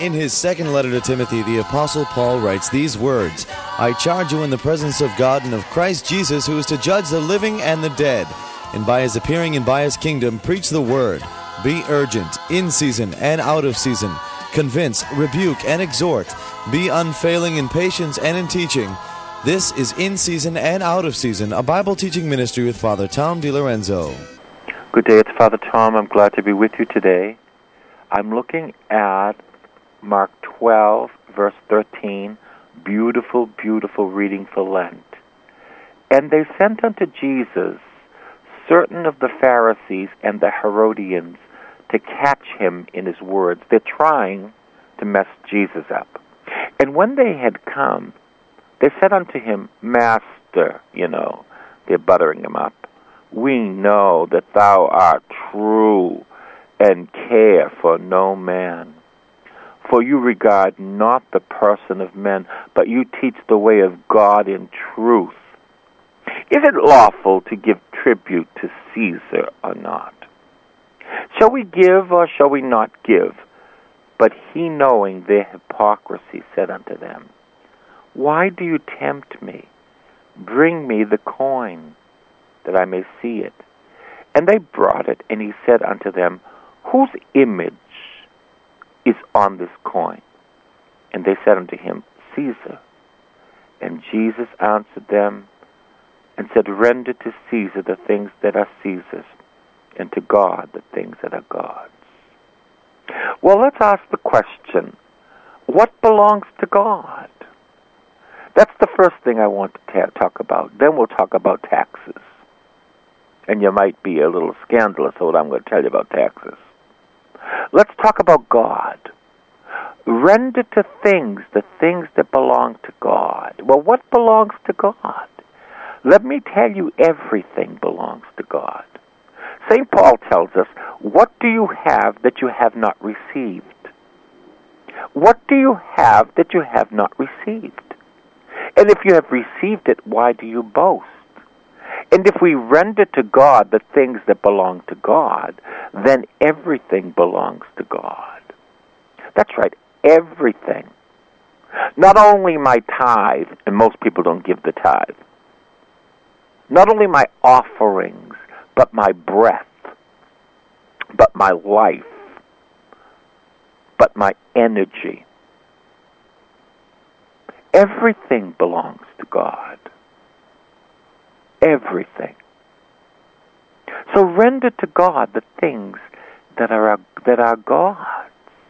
In his second letter to Timothy, the Apostle Paul writes these words, I charge you in the presence of God and of Christ Jesus, who is to judge the living and the dead, and by his appearing and by his kingdom, preach the word. Be urgent, in season and out of season. Convince, rebuke, and exhort. Be unfailing in patience and in teaching. This is In Season and Out of Season, a Bible teaching ministry with Father Tom DiLorenzo. Good day, it's Father Tom. I'm glad to be with you today. I'm looking at Mark 12, verse 13, beautiful, beautiful reading for Lent. And they sent unto Jesus certain of the Pharisees and the Herodians to catch him in his words. They're trying to mess Jesus up. And when they had come, they said unto him, Master, they're buttering him up, we know that thou art true and care for no man. For you regard not the person of men, but you teach the way of God in truth. Is it lawful to give tribute to Caesar or not? Shall we give or shall we not give? But he, knowing their hypocrisy, said unto them, Why do you tempt me? Bring me the coin, that I may see it. And they brought it, and he said unto them, Whose image is on this coin? And they said unto him, Caesar. And Jesus answered them and said, Render to Caesar the things that are Caesar's, and to God the things that are God's. Well, let's ask the question, what belongs to God? That's the first thing I want to talk about. Then we'll talk about taxes. And you might be a little scandalous at what I'm going to tell you about taxes. Let's talk about God. Render to things the things that belong to God. Well, what belongs to God? Let me tell you, everything belongs to God. St. Paul tells us, what do you have that you have not received? What do you have that you have not received? And if you have received it, why do you boast? And if we render to God the things that belong to God, then everything belongs to God. That's right, everything. Not only my tithe, and most people don't give the tithe. Not only my offerings, but my breath, but my life, but my energy. Everything belongs to God. Everything. So render to God the things that are God's.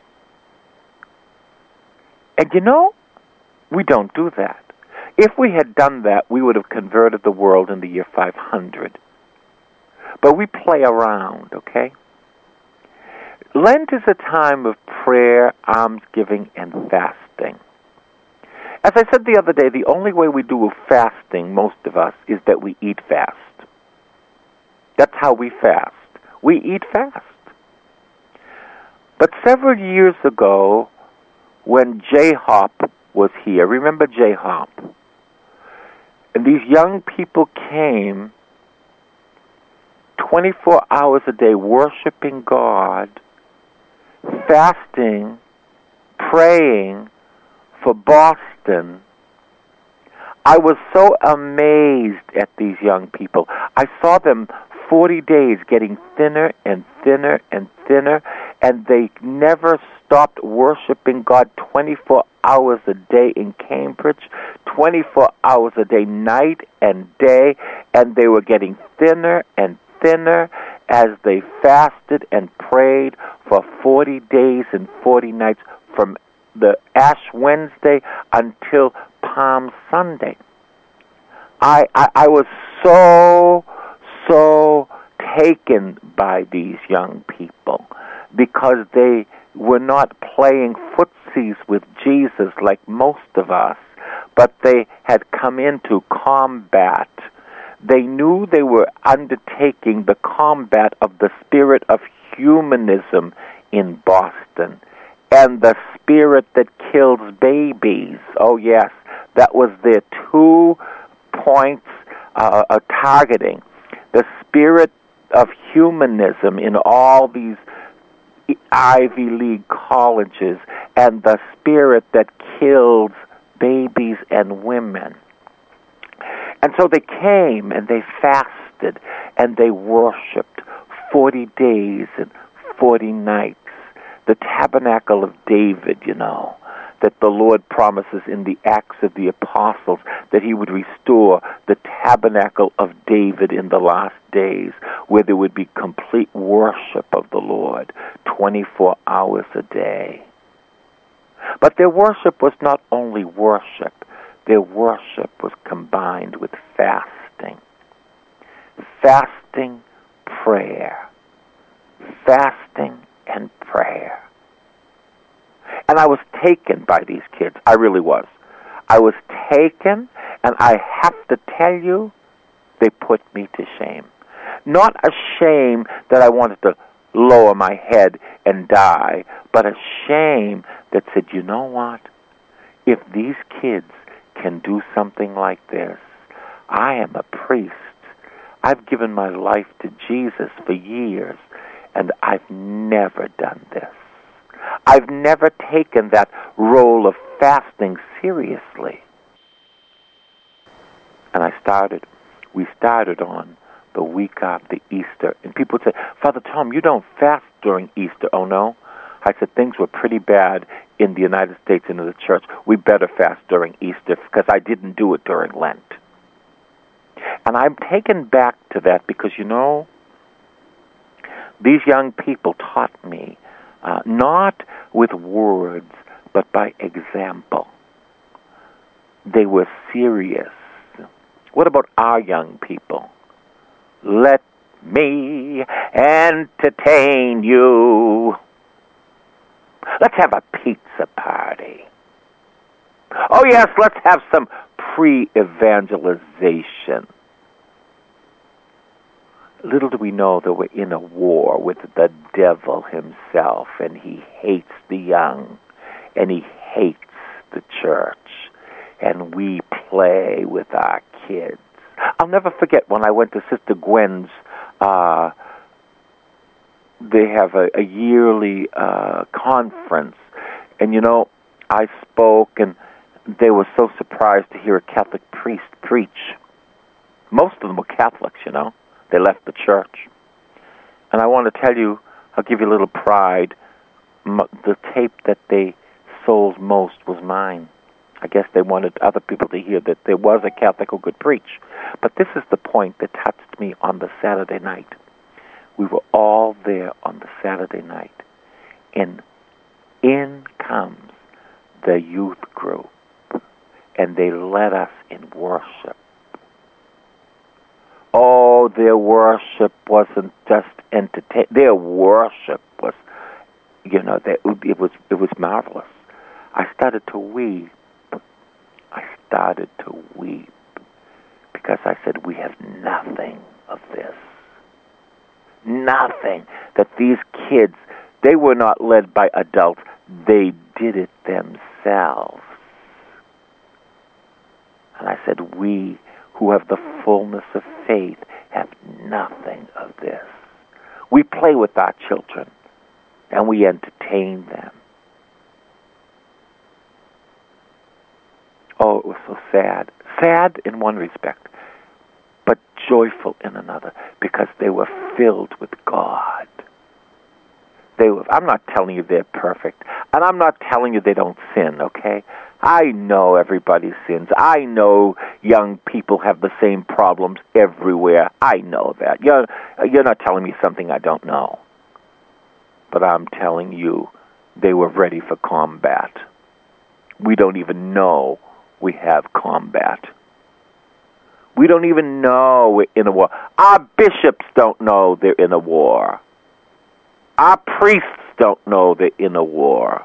And we don't do that. If we had done that, we would have converted the world in the year 500. But we play around, okay? Lent is a time of prayer, almsgiving, and fasting. As I said the other day, the only way we do fasting, most of us, is that we eat fast. That's how we fast. We eat fast. But several years ago, when J-Hop was here, remember J-Hop? And these young people came 24 hours a day worshiping God, fasting, praying for Boston. I was so amazed at these young people. I saw them 40 days getting thinner and thinner and thinner, and they never stopped worshiping God 24 hours a day in Cambridge, 24 hours a day, night and day, and they were getting thinner and thinner as they fasted and prayed for 40 days and 40 nights from the Ash Wednesday until Palm Sunday. I was so taken by these young people because they were not playing footsies with Jesus like most of us, but they had come into combat. They knew they were undertaking the combat of the spirit of humanism in Boston and the spirit that kills babies. Oh, yes, that was their 2 points targeting. The spirit of humanism in all these Ivy League colleges and the spirit that kills babies and women. And so they came and they fasted and they worshiped 40 days and 40 nights. The tabernacle of David, that the Lord promises in the Acts of the Apostles that he would restore the tabernacle of David in the last days, where there would be complete worship of the Lord 24 hours a day. But their worship was not only worship. Their worship was combined with fasting. Fasting, prayer. Fasting and prayer. And I was taken by these kids. I really was. I was taken, and I have to tell you, they put me to shame. Not a shame that I wanted to lower my head and die, but a shame that said, you know what? If these kids can do something like this, I am a priest. I've given my life to Jesus for years, and I've never done this. I've never taken that role of fasting seriously. And we started on the week after Easter. And people would say, Father Tom, you don't fast during Easter. Oh, no? I said, things were pretty bad in the United States and in the church. We better fast during Easter because I didn't do it during Lent. And I'm taken back to that because, these young people taught me not with words, but by example. They were serious. What about our young people? Let me entertain you. Let's have a pizza party. Oh, yes, let's have some pre-evangelization. Little do we know that we're in a war with the devil himself, and he hates the young, and he hates the church, and we play with our kids. I'll never forget when I went to Sister Gwen's, they have a yearly conference, and I spoke, and they were so surprised to hear a Catholic priest preach. Most of them were Catholics, They left the church. And I want to tell you, I'll give you a little pride, the tape that they sold most was mine. I guess they wanted other people to hear that there was a Catholic who could preach. But this is the point that touched me on the Saturday night. We were all there on the Saturday night. And in comes the youth group. And they led us in worship. Oh, their worship wasn't just entertainment. Their worship was, it was marvelous. I started to weep. Because I said, we have nothing of this. Nothing. That these kids, they were not led by adults. They did it themselves. And I said, we who have the fullness of faith have nothing of this. We play with our children, and we entertain them. Oh, it was so sad. Sad in one respect, but joyful in another, because they were filled with God. I'm not telling you they're perfect, and I'm not telling you they don't sin, okay? I know everybody sins. I know young people have the same problems everywhere. I know that. You're not telling me something I don't know. But I'm telling you, they were ready for combat. We don't even know we have combat. We don't even know we're in a war. Our bishops don't know they're in a war. Our priests don't know they're in a war.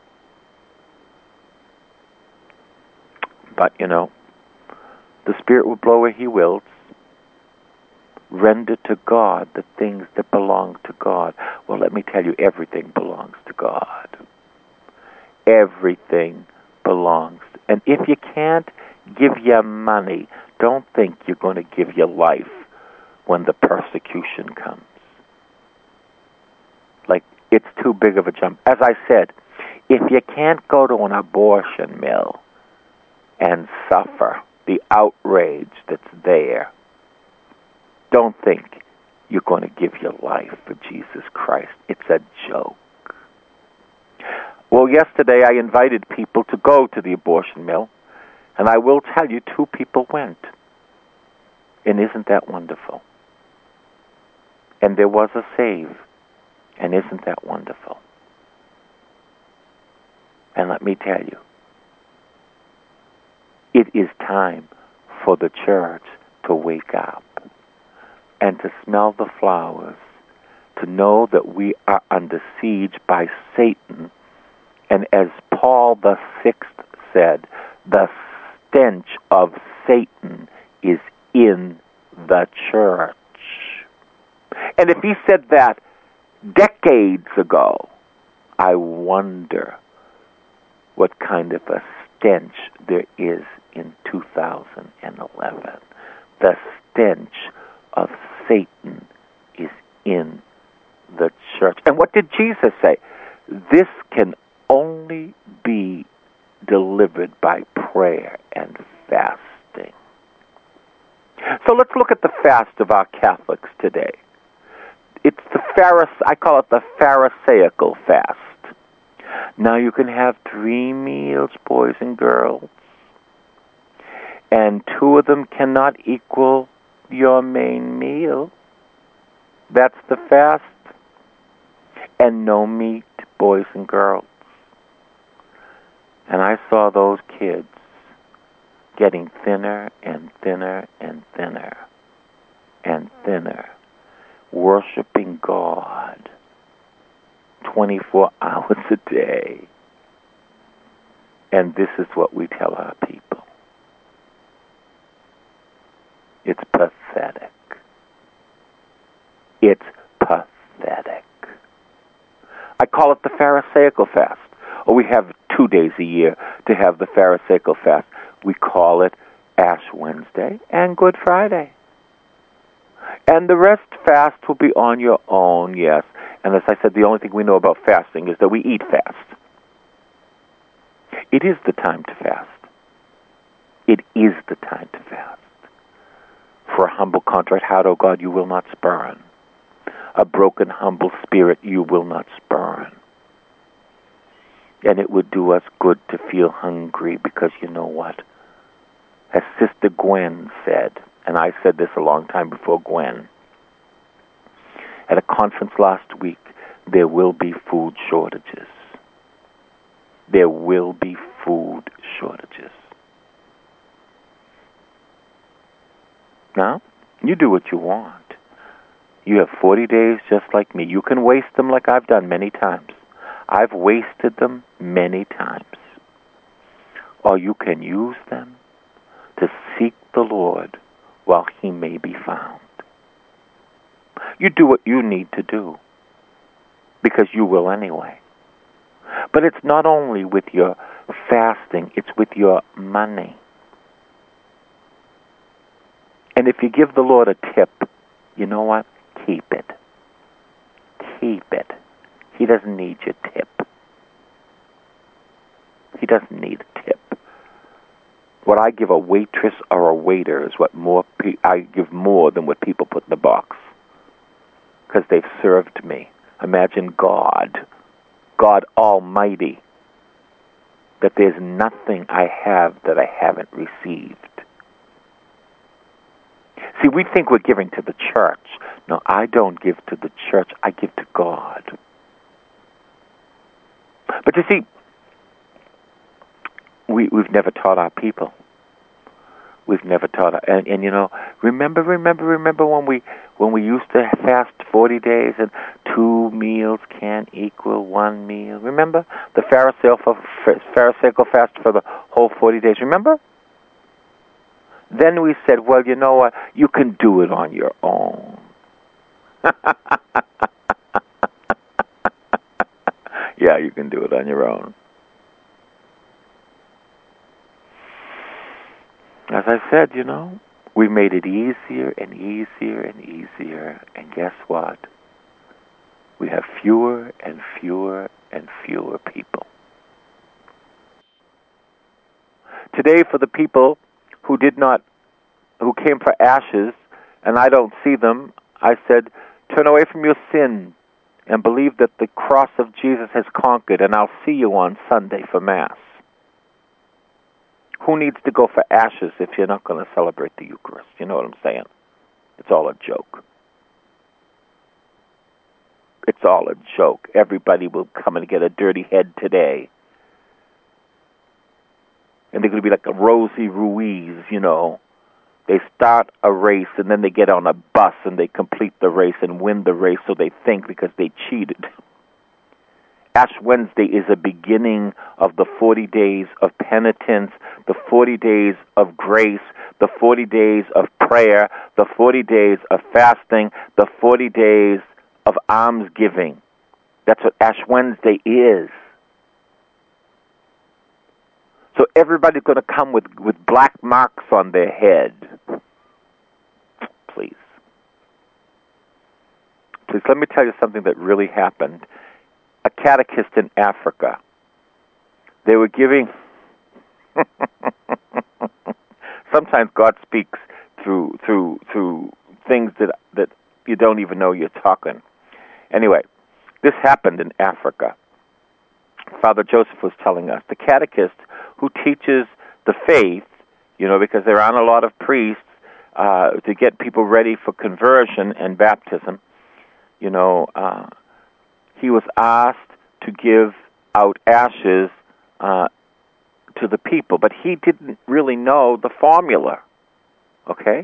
But, the Spirit will blow where He wills. Render to God the things that belong to God. Well, let me tell you, everything belongs to God. Everything belongs. And if you can't give your money, don't think you're going to give your life when the persecution comes. Like It's too big of a jump. As I said, if you can't go to an abortion mill and suffer the outrage that's there, don't think you're going to give your life for Jesus Christ. It's a joke. Well, yesterday I invited people to go to the abortion mill, and I will tell you 2 people went. And isn't that wonderful? And there was a save. And isn't that wonderful? And let me tell you, it is time for the church to wake up and to smell the flowers, to know that we are under siege by Satan. And as Paul the Sixth said, the stench of Satan is in the church. And if he said that decades ago, I wonder what kind of a stench there is in 2011. The stench of Satan is in the church. And what did Jesus say? This can only be delivered by prayer and fasting. So let's look at the fast of our Catholics today. It's I call it the Pharisaical fast. Now you can have 3 meals, boys and girls, and 2 of them cannot equal your main meal. That's the fast. And no meat, boys and girls. And I saw those kids getting thinner and thinner and thinner and thinner, worshiping God 24 hours a day. And this is what we tell our people. It's pathetic. It's pathetic. I call it the Pharisaical fast. Or we have 2 days a year to have the Pharisaical fast. We call it Ash Wednesday and Good Friday. And the rest fast will be on your own, yes. And as I said, the only thing we know about fasting is that we eat fast. It is the time to fast. It is the time to fast. For a humble, contrite heart, O God, you will not spurn. A broken, humble spirit you will not spurn. And it would do us good to feel hungry, because you know what? As Sister Gwen said, and I said this a long time before Gwen, at a conference last week, there will be food shortages. There will be food shortages. Now, you do what you want. You have 40 days just like me. You can waste them like I've done many times. I've wasted them many times. Or you can use them to seek the Lord while he may be found. You do what you need to do, because you will anyway. But it's not only with your fasting, it's with your money. And if you give the Lord a tip, you know what? Keep it. Keep it. He doesn't need your tip. He doesn't need a tip. What I give a waitress or a waiter is what I give more than what people put in the box, because they've served me. Imagine God Almighty, that there's nothing I have that I haven't received. See, we think we're giving to the church. No, I don't give to the church. I give to God. But you see, we've never taught our people. We've never taught and you know, remember when we used to fast 40 days and 2 meals can't equal 1 meal. Remember the Pharisaical fast for the whole 40 days? Remember? Then we said, well, you know what? You can do it on your own. Yeah, you can do it on your own. As I said, you know, we made it easier and easier and easier. And guess what? We have fewer and fewer and fewer people. Today, for the people who came for ashes, and I don't see them, I said, turn away from your sin and believe that the cross of Jesus has conquered, and I'll see you on Sunday for Mass. Who needs to go for ashes if you're not going to celebrate the Eucharist? You know what I'm saying? It's all a joke. It's all a joke. Everybody will come and get a dirty head today. And they're going to be like a Rosie Ruiz, you know. They start a race and then they get on a bus and they complete the race and win the race, so they think, because they cheated. Ash Wednesday is a beginning of the 40 days of penitence, the 40 days of grace, the 40 days of prayer, the 40 days of fasting, the 40 days of almsgiving. That's what Ash Wednesday is. So everybody's going to come with black marks on their head. Please, let me tell you something that really happened. A catechist in Africa, they were giving... Sometimes God speaks through things that you don't even know you're talking. Anyway, this happened in Africa. Father Joseph was telling us, the catechist who teaches the faith, you know, because there aren't a lot of priests to get people ready for conversion and baptism, you know, he was asked to give out ashes to the people, but he didn't really know the formula, okay?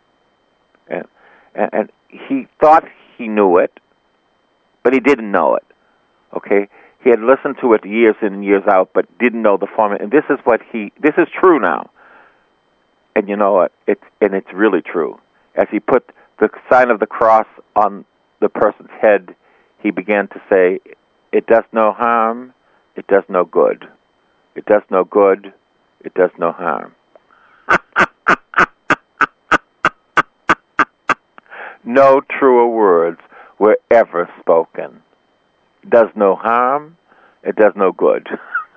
And he thought he knew it, but he didn't know it, okay? He had listened to it years in and years out, but didn't know the formula. And this is true now. And you know what? It's really true. As he put the sign of the cross on the person's head, he began to say, it does no harm, it does no good. It does no good, it does no harm. No truer words were ever spoken. Does no harm, it does no good.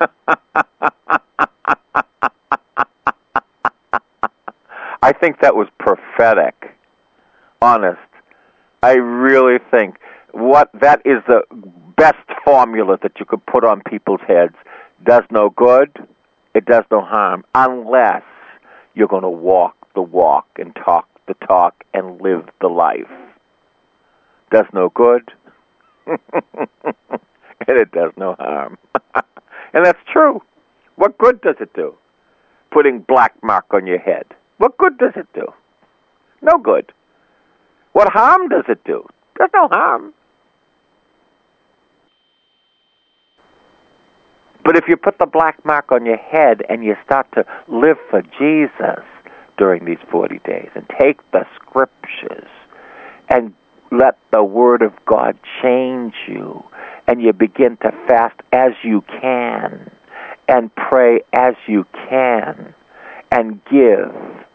I think that was prophetic. Honest. I really think that is the best formula that you could put on people's heads. Does no good, it does no harm, unless you're going to walk the walk and talk the talk and live the life. Does no good, and it does no harm. And that's true. What good does it do? Putting black mark on your head. What good does it do? No good. What harm does it do? There's no harm. But if you put the black mark on your head and you start to live for Jesus during these 40 days and take the scriptures and let the Word of God change you, and you begin to fast as you can and pray as you can and give,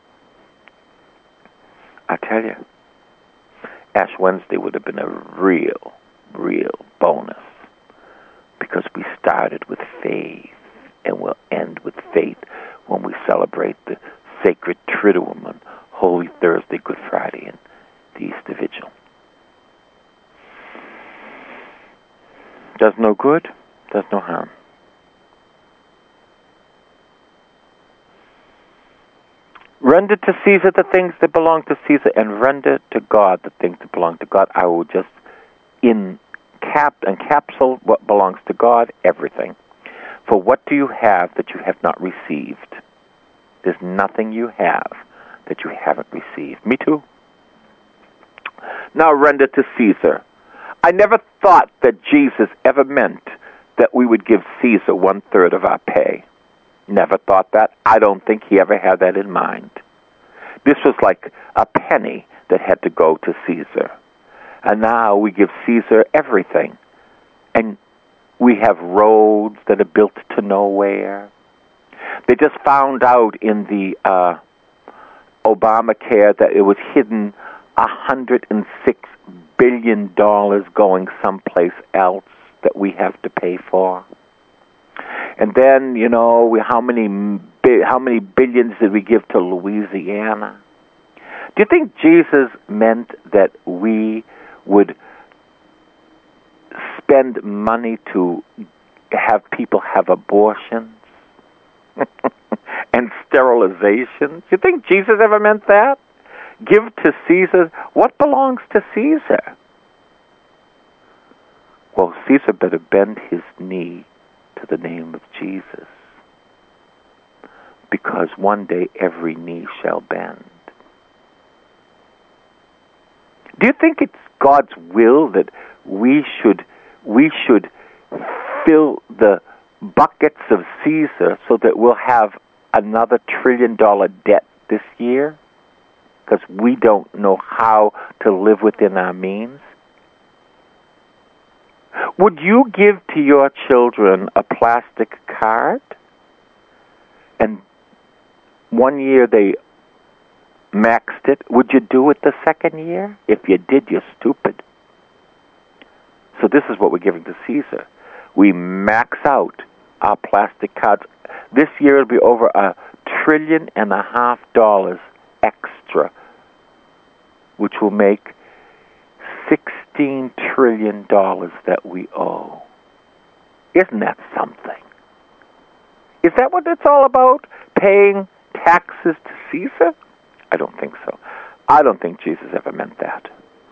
I tell you, Ash Wednesday would have been a real bonus, because we started with faith and we'll end with faith when we celebrate the sacred Triduum on Holy Thursday, Good Friday, and the Easter Vigil. Does no good, does no harm. Render to Caesar the things that belong to Caesar, and render to God the things that belong to God. I will just encapsulate what belongs to God, everything. For what do you have that you have not received? There's nothing you have that you haven't received. Me too. Now render to Caesar. I never thought that Jesus ever meant that we would give Caesar 1/3 of our pay. Never thought that. I don't think he ever had that in mind. This was like a penny that had to go to Caesar. And now we give Caesar everything. And we have roads that are built to nowhere. They just found out in the Obamacare that it was hidden $106 billion going someplace else that we have to pay for. And then, how many billions did we give to Louisiana? Do you think Jesus meant that we would spend money to have people have abortions and sterilizations? You think Jesus ever meant that? Give to Caesar what belongs to Caesar. Well, Caesar better bend his knee to the name of Jesus, because one day every knee shall bend. Do you think it's God's will that we should fill the buckets of Caesar so that we'll have another $1 trillion debt this year because we don't know how to live within our means? Would you give to your children a plastic card and one year they maxed it? Would you do it the second year? If you did, you're stupid. So this is what we're giving to Caesar. We max out our plastic cards. This year it'll be over $1.5 trillion extra, which will make $16 trillion that we owe. Isn't that something? Is that what it's all about? Paying taxes to Caesar? I don't think so. I don't think Jesus ever meant that.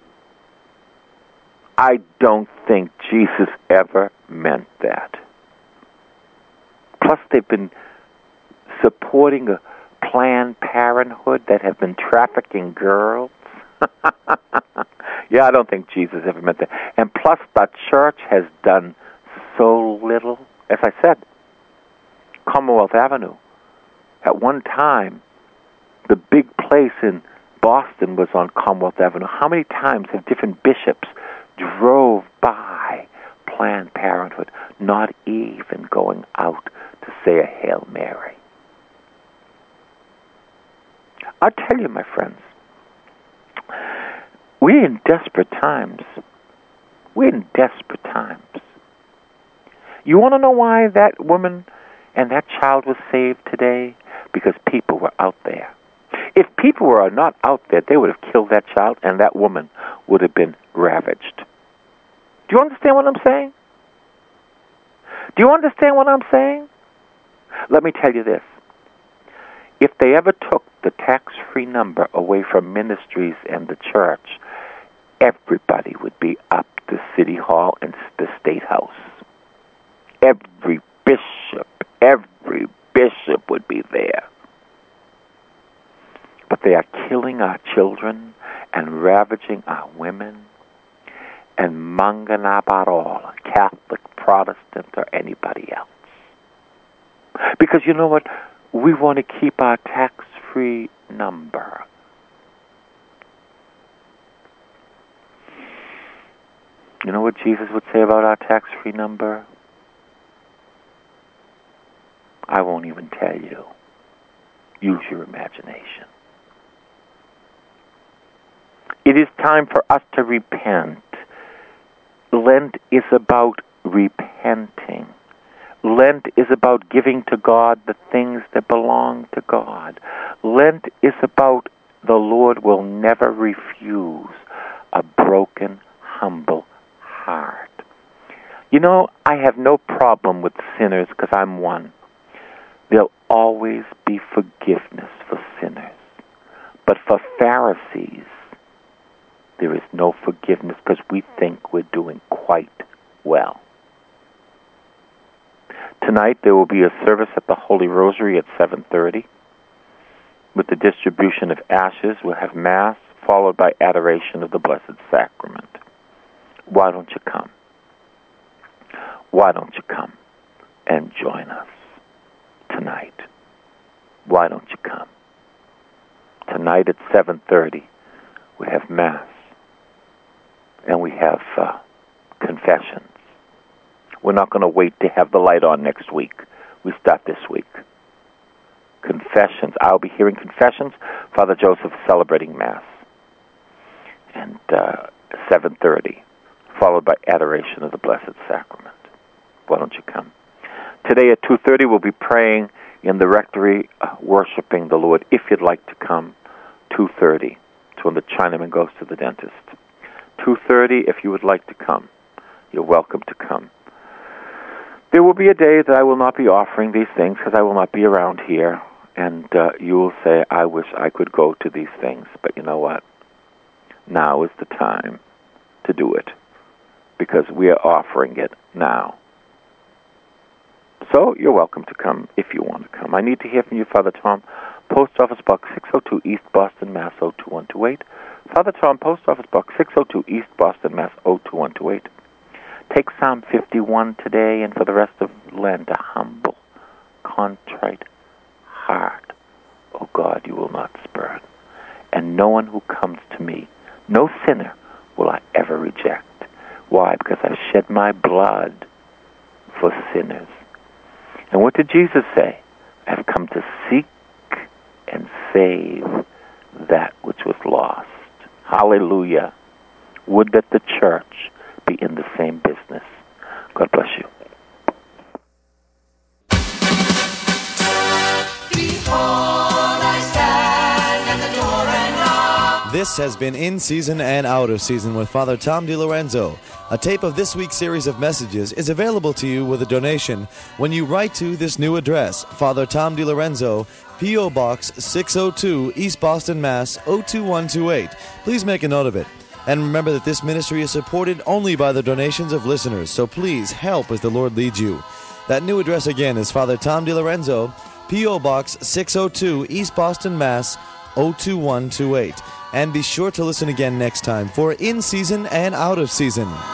I don't think Jesus ever meant that. Plus, they've been supporting a Planned Parenthood that have been trafficking girls. Yeah, I don't think Jesus ever meant that. And plus, the church has done so little. As I said, Commonwealth Avenue. At one time, the big place in Boston was on Commonwealth Avenue. How many times have different bishops drove by Planned Parenthood, not even going out to say a Hail Mary? I'll tell you, my friends, we're in desperate times. We're in desperate times. You want to know why that woman and that child was saved today? Because people were out there. If people were not out there, they would have killed that child and that woman would have been ravaged. Do you understand what I'm saying? Do you understand what I'm saying? Let me tell you this. If they ever took the tax-free number away from ministries and the church, everybody would be up to City Hall and the State House. Every bishop would be there. But they are killing our children and ravaging our women and munging about all, Catholic, Protestant, or anybody else. Because you know what? We want to keep our tax-free number. You know what Jesus would say about our tax-free number? I won't even tell you. Use your imagination. It is time for us to repent. Lent is about repenting. Lent is about giving to God the things that belong to God. Lent is about the Lord will never refuse a broken, humble heart. You know, I have no problem with sinners because I'm one. There'll always be forgiveness for sinners. But for Pharisees, there is no forgiveness because we think we're doing quite well. Tonight there will be a service at the Holy Rosary at 7:30. With the distribution of ashes, we'll have Mass, followed by adoration of the Blessed Sacrament. Why don't you come? Why don't you come and join us tonight? Why don't you come? Tonight at 7:30, we have Mass, and we have confessions. We're not going to wait to have the light on next week. We start this week. Confessions. I'll be hearing confessions. Father Joseph celebrating Mass. And 7:30, followed by adoration of the Blessed Sacrament. Why don't you come? Today at 2:30 we'll be praying in the rectory, worshiping the Lord. If you'd like to come, 2:30. It's when the Chinaman goes to the dentist. 2:30, if you would like to come, you're welcome to come. There will be a day that I will not be offering these things because I will not be around here, and you will say, I wish I could go to these things. But you know what? Now is the time to do it because we are offering it now. So you're welcome to come if you want to come. I need to hear from you, Father Tom. Post Office Box 602 East Boston, Mass. 02128. Father Tom, Post Office Box 602 East Boston, Mass. 02128. Take Psalm 51 today and for the rest of Lent, a humble, contrite heart. Oh God, you will not spurn. And no one who comes to me, no sinner, will I ever reject. Why? Because I shed my blood for sinners. And what did Jesus say? I've come to seek and save that which was lost. Hallelujah. Would that the church be in the same business. God bless you. Behold, I stand at the door and knock. This has been In Season and Out of Season with Father Tom DiLorenzo. A tape of this week's series of messages is available to you with a donation when you write to this new address, Father Tom DiLorenzo, P.O. Box 602, East Boston, Mass. 02128. Please make a note of it. And remember that this ministry is supported only by the donations of listeners, so please help as the Lord leads you. That new address again is Father Tom DiLorenzo, P.O. Box 602, East Boston, Mass. 02128. And be sure to listen again next time for In Season and Out of Season.